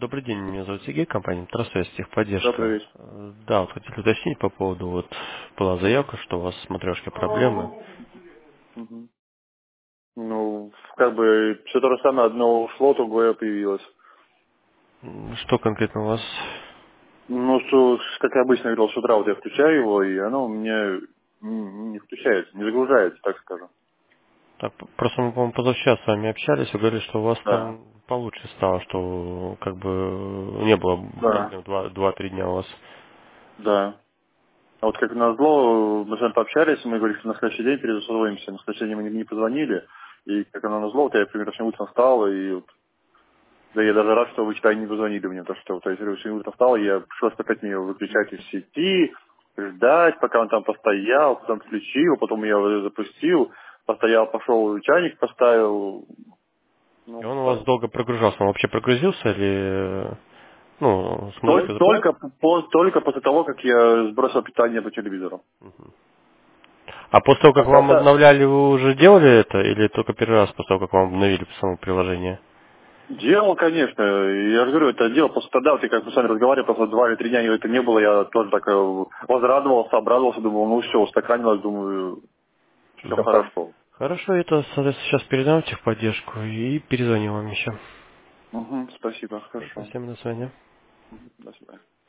Добрый день, меня зовут Сергей, компания Трасс техподдержка. Добрый вечер. Да, вот хотели уточнить по поводу, вот была заявка, что у вас с матрешкой проблемы. Мгм. Ну, как бы все то же самое, одно ушло, другое появилось. Что конкретно у вас? Ну, что, как я обычно говорил, с утра вот я включаю его, и оно у меня не включается, не загружается, так скажем. Так, просто мы, по-моему, позавчера с вами общались, вы говорили, что у вас Да, там получше стало, что как бы не было да, проблем два-три дня у вас. да. А вот как назло, мы с вами пообщались, мы говорили, что на следующий день перезвонимся, на следующий день мы не позвонили, и как оно назло, вот я, примерно, сегодня утром встал, и вот, да я даже рад, что вы, считай, не позвонили мне, потому что вот, я сегодня утром встал, и я пришлось опять мне выключать из сети, ждать, пока он там постоял, потом включил, потом я его запустил, постоял, пошел, чайник поставил, И ну, он у вас так. долго прогружался, он вообще прогрузился или, ну, с Только, матрешкой запустил? только после того, как я сбросил питание по телевизору. А после того, как вам Остался. обновляли, вы уже делали это, или только первый раз после того, как вам обновили само приложение? Делал, конечно. Я же говорю, это дело после тогда, вот я как мы с вами разговаривали, просто 2 или 3 дня это не было, я тоже так возрадовался, обрадовался, думал, ну все, устаканилось, думаю, все Да. хорошо. Хорошо, это, соответственно, сейчас передам в техподдержку и перезвоню вам еще. Угу, спасибо, Все, хорошо. спасибо, до свидания. Мгм, до свидания.